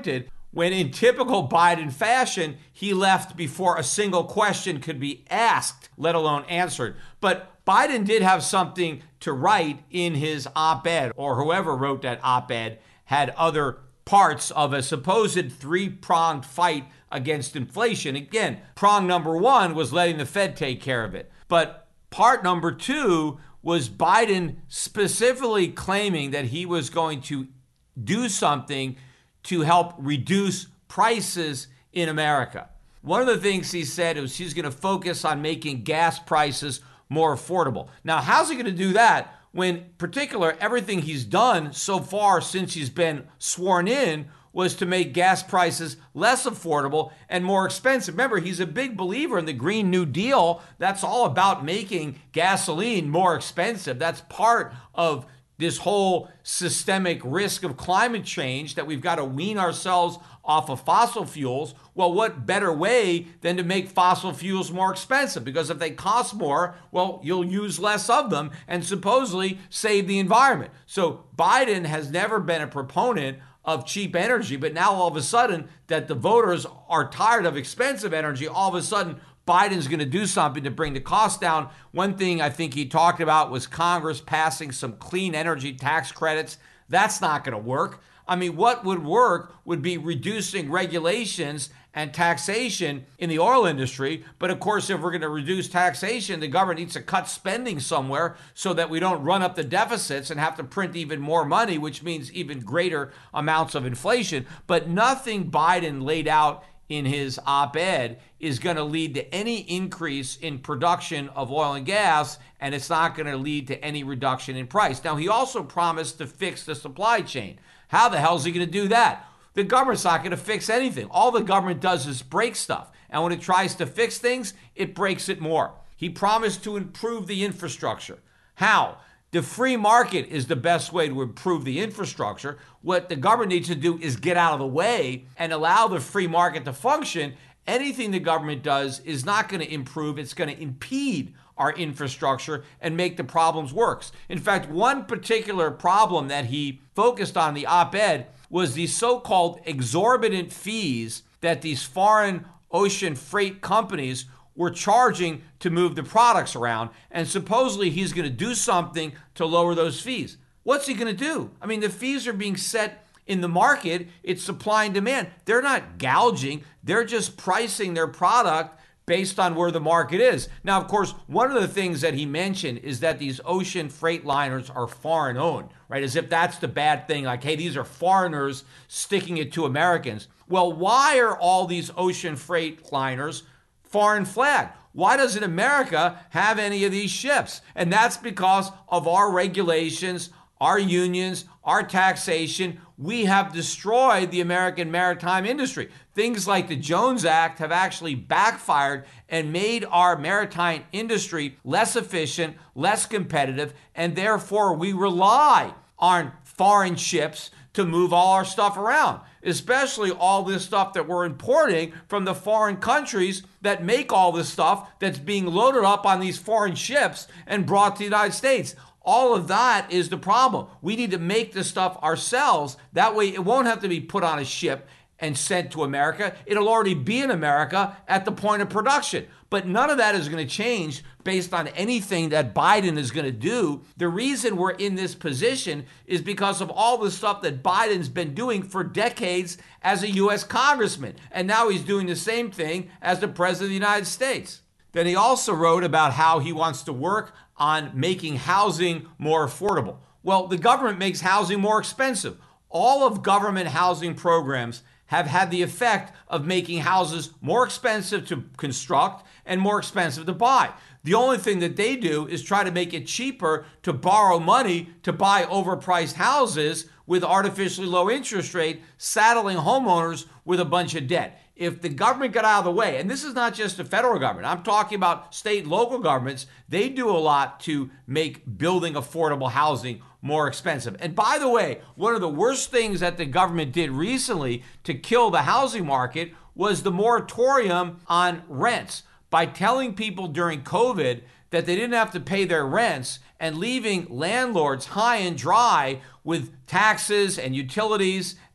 when in typical Biden fashion, he left before a single question could be asked, let alone answered. But Biden did have something to write in his op-ed, or whoever wrote that op-ed had other parts of a supposed three-pronged fight against inflation. Again, prong number one was letting the Fed take care of it. But part number two was Biden specifically claiming that he was going to do something to help reduce prices in America. One of the things he said was he's going to focus on making gas prices more affordable. Now, how's he going to do that when, in particular, everything he's done so far since he's been sworn in was to make gas prices less affordable and more expensive? Remember, he's a big believer in the Green New Deal. That's all about making gasoline more expensive. That's part of this whole systemic risk of climate change, that we've got to wean ourselves off of fossil fuels. Well, what better way than to make fossil fuels more expensive? Because if they cost more, well, you'll use less of them and supposedly save the environment. So Biden has never been a proponent of cheap energy, but now all of a sudden that the voters are tired of expensive energy, all of a sudden Biden's going to do something to bring the cost down. One thing I think he talked about was Congress passing some clean energy tax credits. That's not going to work. I mean, what would work would be reducing regulations and taxation in the oil industry. But of course, if we're going to reduce taxation, the government needs to cut spending somewhere so that we don't run up the deficits and have to print even more money, which means even greater amounts of inflation. But nothing Biden laid out in his op-ed is going to lead to any increase in production of oil and gas, and it's not going to lead to any reduction in price. Now, he also promised to fix the supply chain. How the hell is he going to do that? The government's not going to fix anything. All the government does is break stuff, and when it tries to fix things, it breaks it more. He promised to improve the infrastructure. How? The free market is the best way to improve the infrastructure. What the government needs to do is get out of the way and allow the free market to function. Anything the government does is not going to improve. It's going to impede our infrastructure and make the problems worse. In fact, one particular problem that he focused on in the op-ed was the so-called exorbitant fees that these foreign ocean freight companies were charging to move the products around, and supposedly he's going to do something to lower those fees. What's he going to do? I mean, the fees are being set in the market. It's supply and demand. They're not gouging. They're just pricing their product based on where the market is. Now, of course, one of the things that he mentioned is that these ocean freight liners are foreign owned, right? As if that's the bad thing, like, hey, these are foreigners sticking it to Americans. Well, why are all these ocean freight liners foreign flag? Why doesn't America have any of these ships? And that's because of our regulations, our unions, our taxation. We have destroyed the American maritime industry. Things like the Jones Act have actually backfired and made our maritime industry less efficient, less competitive, and therefore we rely on foreign ships to move all our stuff around, especially all this stuff that we're importing from the foreign countries that make all this stuff that's being loaded up on these foreign ships and brought to the United States. All of that is the problem. We need to make this stuff ourselves. That way it won't have to be put on a ship and sent to America. It'll already be in America at the point of production. But none of that is going to change based on anything that Biden is going to do. The reason we're in this position is because of all the stuff that Biden's been doing for decades as a U S congressman. And now he's doing the same thing as the president of the United States. Then he also wrote about how he wants to work on making housing more affordable. Well, the government makes housing more expensive. All of government housing programs have had the effect of making houses more expensive to construct and more expensive to buy. The only thing that they do is try to make it cheaper to borrow money to buy overpriced houses with artificially low interest rate, saddling homeowners with a bunch of debt. If the government got out of the way, and this is not just the federal government, I'm talking about state and local governments, they do a lot to make building affordable housing more expensive. And by the way, one of the worst things that the government did recently to kill the housing market was the moratorium on rents, by telling people during COVID that they didn't have to pay their rents and leaving landlords high and dry with taxes and utilities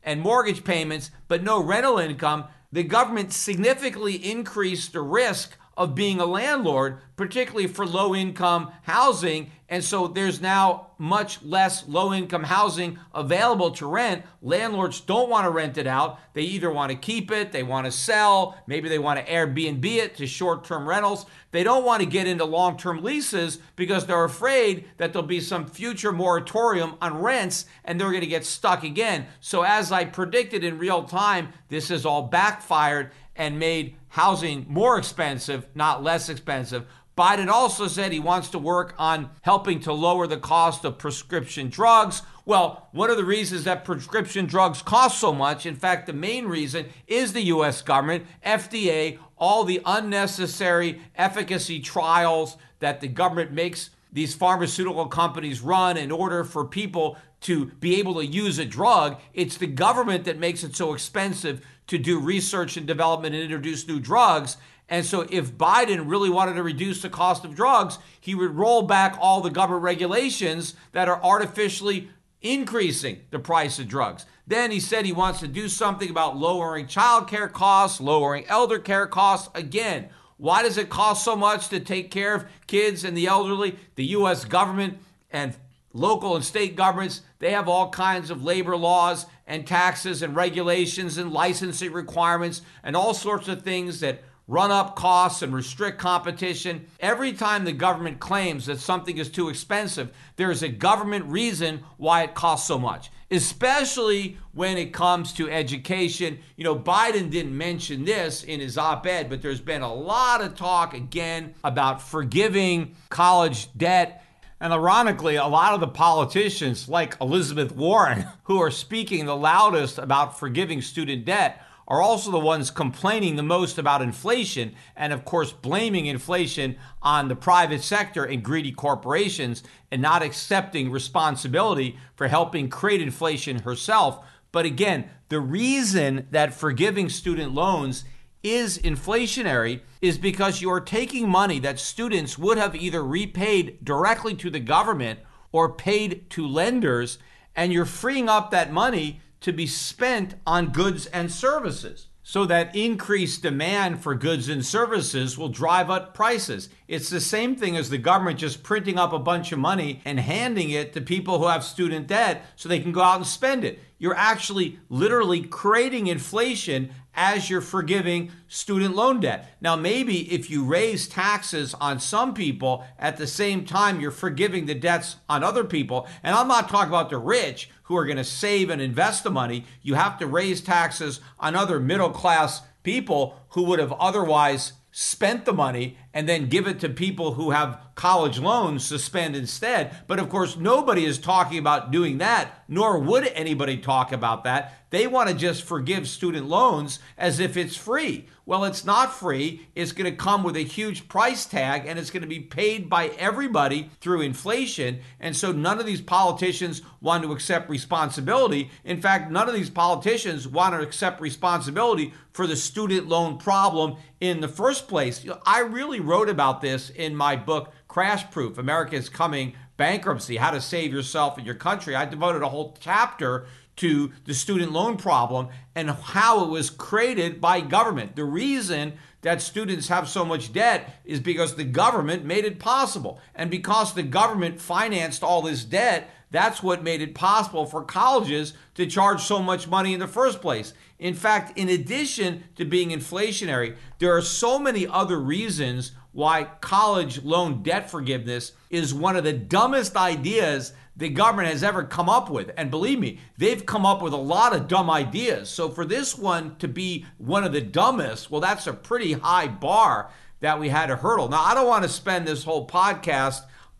and mortgage payments, but no rental income, the government significantly increased the risk of being a landlord, particularly for low-income housing. And so there's now much less low-income housing available to rent. Landlords don't want to rent it out. They either want to keep it, they want to sell, maybe they want to Airbnb it to short-term rentals. They don't want to get into long-term leases because they're afraid that there'll be some future moratorium on rents and they're going to get stuck again. So as I predicted in real time, this has all backfired and made housing more expensive, not less expensive. Biden also said he wants to work on helping to lower the cost of prescription drugs. Well, one of the reasons that prescription drugs cost so much, in fact, the main reason, is the U S government, F D A, all the unnecessary efficacy trials that the government makes these pharmaceutical companies run in order for people to be able to use a drug. It's the government that makes it so expensive to do research and development and introduce new drugs. And so if Biden really wanted to reduce the cost of drugs, he would roll back all the government regulations that are artificially increasing the price of drugs. Then he said he wants to do something about lowering child care costs, lowering elder care costs. Again, why does it cost so much to take care of kids and the elderly? The U S government and local and state governments, they have all kinds of labor laws and taxes and regulations and licensing requirements and all sorts of things that run up costs and restrict competition. Every time the government claims that something is too expensive, there is a government reason why it costs so much, especially when it comes to education. You know, Biden didn't mention this in his op-ed, but there's been a lot of talk again about forgiving college debt. And ironically, a lot of the politicians like Elizabeth Warren, who are speaking the loudest about forgiving student debt, are also the ones complaining the most about inflation and, of course, blaming inflation on the private sector and greedy corporations and not accepting responsibility for helping create inflation herself. But again, the reason that forgiving student loans is inflationary is because you are taking money that students would have either repaid directly to the government or paid to lenders, and you're freeing up that money to be spent on goods and services. So that increased demand for goods and services will drive up prices. It's the same thing as the government just printing up a bunch of money and handing it to people who have student debt so they can go out and spend it. You're actually literally creating inflation as you're forgiving student loan debt. Now, maybe if you raise taxes on some people, at the same time you're forgiving the debts on other people. And I'm not talking about the rich who are going to save and invest the money. You have to raise taxes on other middle class people who would have otherwise spent the money and then give it to people who have college loans to spend instead. But of course, nobody is talking about doing that, nor would anybody talk about that. They want to just forgive student loans as if it's free. Well, it's not free. It's going to come with a huge price tag, and it's going to be paid by everybody through inflation. And so none of these politicians want to accept responsibility. In fact, none of these politicians want to accept responsibility for the student loan problem in the first place. You know, I really wrote about this in my book, Crash Proof, America's Coming Bankruptcy, How to Save Yourself and Your Country. I devoted a whole chapter to the student loan problem and how it was created by government. The reason that students have so much debt is because the government made it possible. And because the government financed all this debt, that's what made it possible for colleges to charge so much money in the first place. In fact, in addition to being inflationary, there are so many other reasons why college loan debt forgiveness is one of the dumbest ideas the government has ever come up with. And believe me, they've come up with a lot of dumb ideas. So for this one to be one of the dumbest, well, that's a pretty high bar that we had to hurdle. Now, I don't want to spend this whole podcast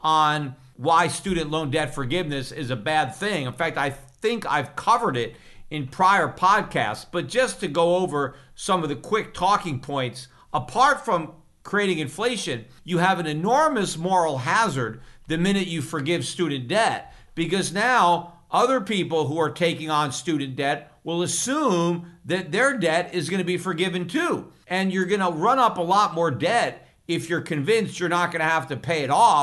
on why student loan debt forgiveness is a bad thing. In fact, I think I've covered it in prior podcasts. But just to go over some of the quick talking points, apart from creating inflation, you have an enormous moral hazard the minute you forgive student debt, because now other people who are taking on student debt will assume that their debt is going to be forgiven too. And you're going to run up a lot more debt if you're convinced you're not going to have to pay it off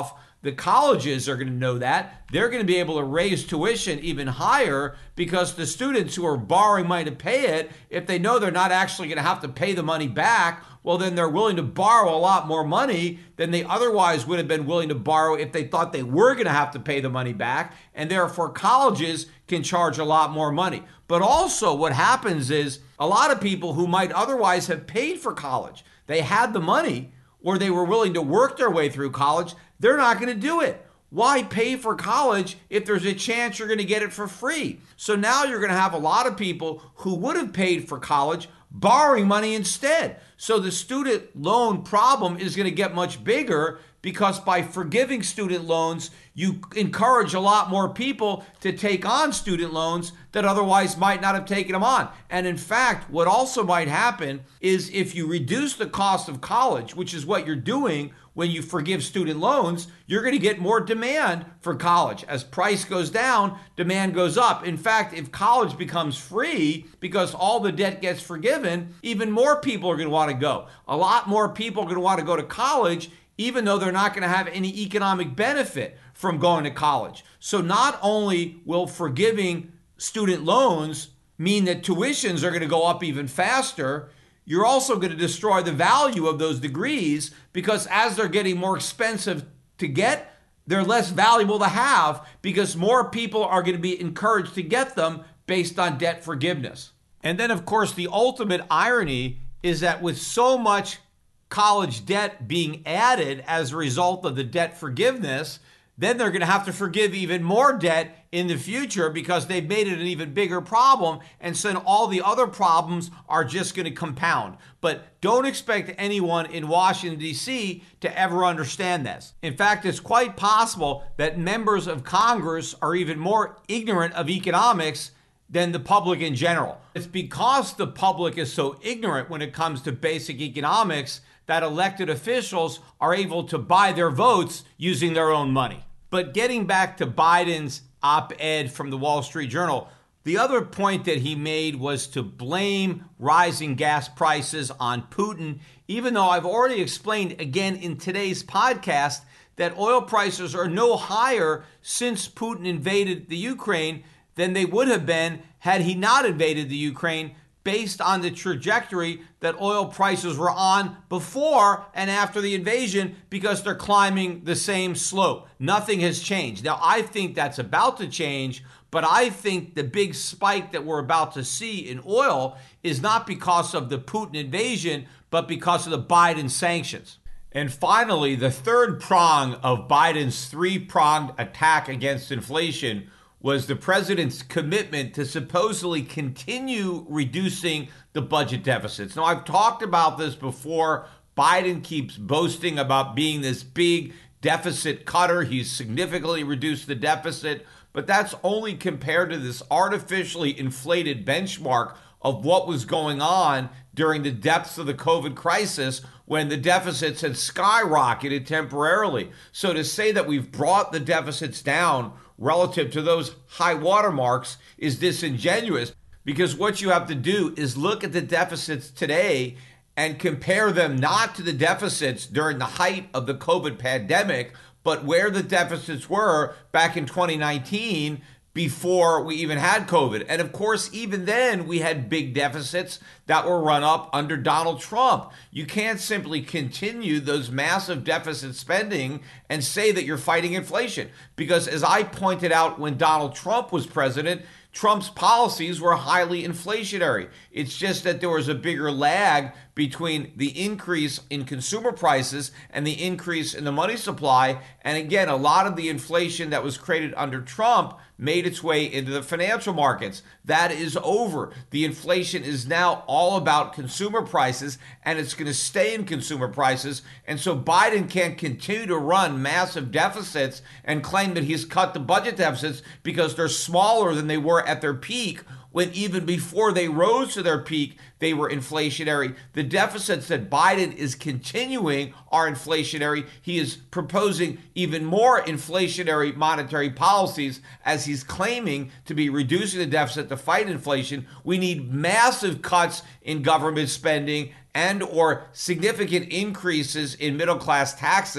The colleges are going to know that. They're going to be able to raise tuition even higher because the students who are borrowing money to pay it, if they know they're not actually going to have to pay the money back, well, then they're willing to borrow a lot more money than they otherwise would have been willing to borrow if they thought they were going to have to pay the money back. And therefore, colleges can charge a lot more money. But also what happens is a lot of people who might otherwise have paid for college, they had the money or they were willing to work their way through college, they're not going to do it. Why pay for college if there's a chance you're going to get it for free? So now you're going to have a lot of people who would have paid for college borrowing money instead. So the student loan problem is going to get much bigger because by forgiving student loans, you encourage a lot more people to take on student loans that otherwise might not have taken them on. And in fact, what also might happen is if you reduce the cost of college, which is what you're doing when you forgive student loans, you're going to get more demand for college. As price goes down, demand goes up. In fact, if college becomes free because all the debt gets forgiven, even more people are going to want to go. A lot more people are going to want to go to college, even though they're not going to have any economic benefit from going to college. So not only will forgiving student loans mean that tuitions are going to go up even faster, you're also going to destroy the value of those degrees because as they're getting more expensive to get, they're less valuable to have because more people are going to be encouraged to get them based on debt forgiveness. And then, of course, the ultimate irony is that with so much college debt being added as a result of the debt forgiveness, then they're going to have to forgive even more debt in the future because they've made it an even bigger problem. And so all the other problems are just going to compound. But don't expect anyone in Washington, D C to ever understand this. In fact, it's quite possible that members of Congress are even more ignorant of economics than the public in general. It's because the public is so ignorant when it comes to basic economics that elected officials are able to buy their votes using their own money. But getting back to Biden's op-ed from the Wall Street Journal, the other point that he made was to blame rising gas prices on Putin, even though I've already explained again in today's podcast that oil prices are no higher since Putin invaded the Ukraine than they would have been had he not invaded the Ukraine, based on the trajectory that oil prices were on before and after the invasion because they're climbing the same slope. Nothing has changed. Now, I think that's about to change, but I think the big spike that we're about to see in oil is not because of the Putin invasion, but because of the Biden sanctions. And finally, the third prong of Biden's three-pronged attack against inflation was the president's commitment to supposedly continue reducing the budget deficits. Now, I've talked about this before. Biden keeps boasting about being this big deficit cutter. He's significantly reduced the deficit, but that's only compared to this artificially inflated benchmark of what was going on during the depths of the COVID crisis when the deficits had skyrocketed temporarily. So to say that we've brought the deficits down relative to those high watermarks is disingenuous, because what you have to do is look at the deficits today and compare them not to the deficits during the height of the COVID pandemic, but where the deficits were back in twenty nineteen before we even had COVID. And of course, even then we had big deficits that were run up under Donald Trump. You can't simply continue those massive deficit spending and say that you're fighting inflation. Because as I pointed out when Donald Trump was president, Trump's policies were highly inflationary. It's just that there was a bigger lag between the increase in consumer prices and the increase in the money supply. And again, a lot of the inflation that was created under Trump made its way into the financial markets. That is over. The inflation is now all about consumer prices, and it's going to stay in consumer prices. And so Biden can't continue to run massive deficits and claim that he's cut the budget deficits because they're smaller than they were at their peak, when even before they rose to their peak, they were inflationary. The deficits that Biden is continuing are inflationary. He is proposing even more inflationary monetary policies as he's claiming to be reducing the deficit to fight inflation. We need massive cuts in government spending and or significant increases in middle-class taxes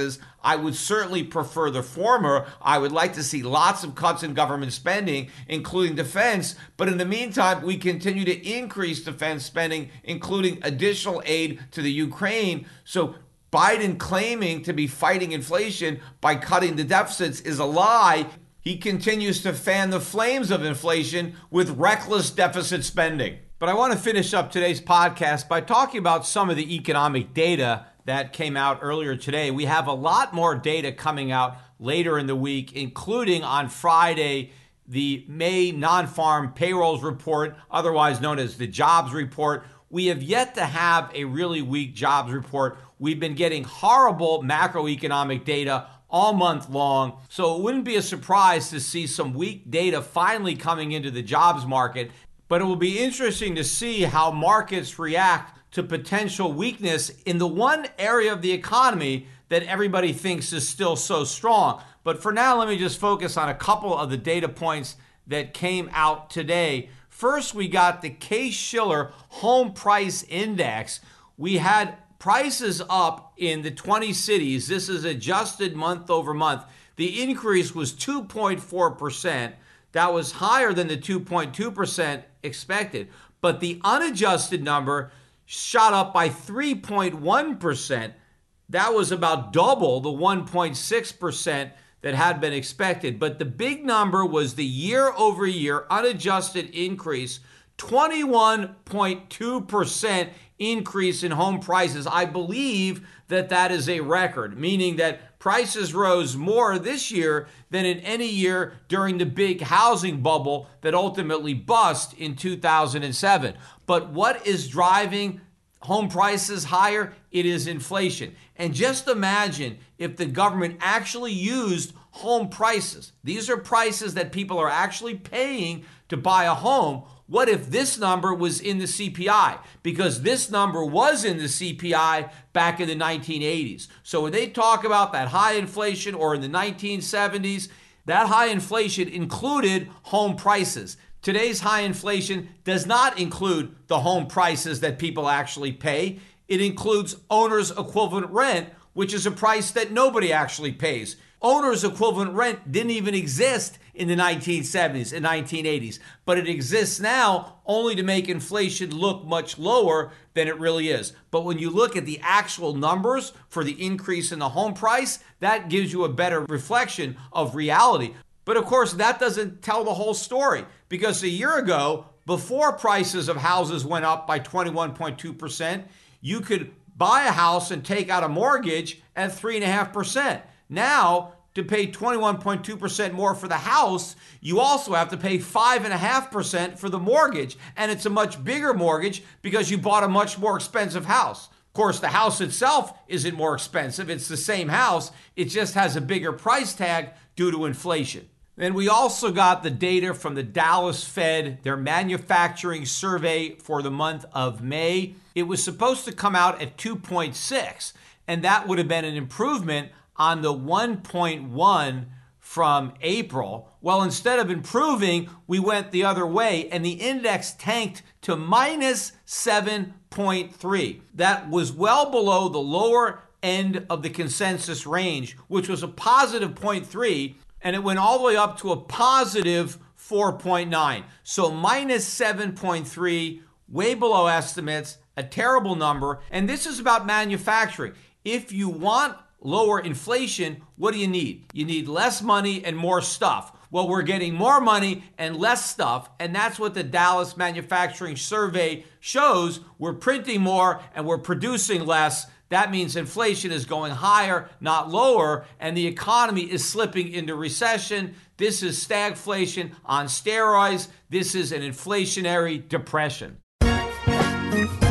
I would certainly prefer the former. I would like to see lots of cuts in government spending, including defense. But in the meantime, we continue to increase defense spending, including additional aid to the Ukraine. So Biden claiming to be fighting inflation by cutting the deficits is a lie. He continues to fan the flames of inflation with reckless deficit spending. But I want to finish up today's podcast by talking about some of the economic data that came out earlier today. We have a lot more data coming out later in the week, including on Friday, the May non-farm payrolls report, otherwise known as the jobs report. We have yet to have a really weak jobs report. We've been getting horrible macroeconomic data all month long. So it wouldn't be a surprise to see some weak data finally coming into the jobs market. But it will be interesting to see how markets react to potential weakness in the one area of the economy that everybody thinks is still so strong. But for now, let me just focus on a couple of the data points that came out today. First, we got the Case-Shiller Home Price Index. We had prices up in the twenty cities. This is adjusted month over month. The increase was two point four percent. That was higher than the two point two percent expected. But the unadjusted number shot up by three point one percent. That was about double the one point six percent that had been expected. But the big number was the year over year unadjusted increase, twenty-one point two percent increase in home prices. I believe that that is a record, meaning that prices rose more this year than in any year during the big housing bubble that ultimately bust in two thousand seven. But what is driving home prices higher? It is inflation. And just imagine if the government actually used home prices. These are prices that people are actually paying to buy a home. What if this number was in the C P I? Because this number was in the C P I back in the nineteen eighties. So when they talk about that high inflation, or in the nineteen seventies, that high inflation included home prices. Today's high inflation does not include the home prices that people actually pay. It includes owner's equivalent rent, which is a price that nobody actually pays. Owner's equivalent rent didn't even exist in the nineteen seventies and nineteen eighties, but it exists now only to make inflation look much lower than it really is. But when you look at the actual numbers for the increase in the home price, that gives you a better reflection of reality. But of course, that doesn't tell the whole story, because a year ago, before prices of houses went up by twenty-one point two percent, you could buy a house and take out a mortgage at three point five percent. Now, to pay twenty-one point two percent more for the house, you also have to pay five point five percent for the mortgage. And it's a much bigger mortgage because you bought a much more expensive house. Of course, the house itself isn't more expensive. It's the same house. It just has a bigger price tag due to inflation. Then we also got the data from the Dallas Fed, their manufacturing survey for the month of May. It was supposed to come out at two point six, and that would have been an improvement on the one point one from April. Well, instead of improving, we went the other way, and the index tanked to minus seven point three. That was well below the lower end of the consensus range, which was a positive zero point three, and it went all the way up to a positive four point nine. So minus seven point three, way below estimates, a terrible number. And this is about manufacturing. If you want lower inflation, what do you need? You need less money and more stuff. Well, we're getting more money and less stuff, and that's what the Dallas Manufacturing Survey shows. We're printing more and we're producing less. That means inflation is going higher, not lower, and the economy is slipping into recession. This is stagflation on steroids. This is an inflationary depression.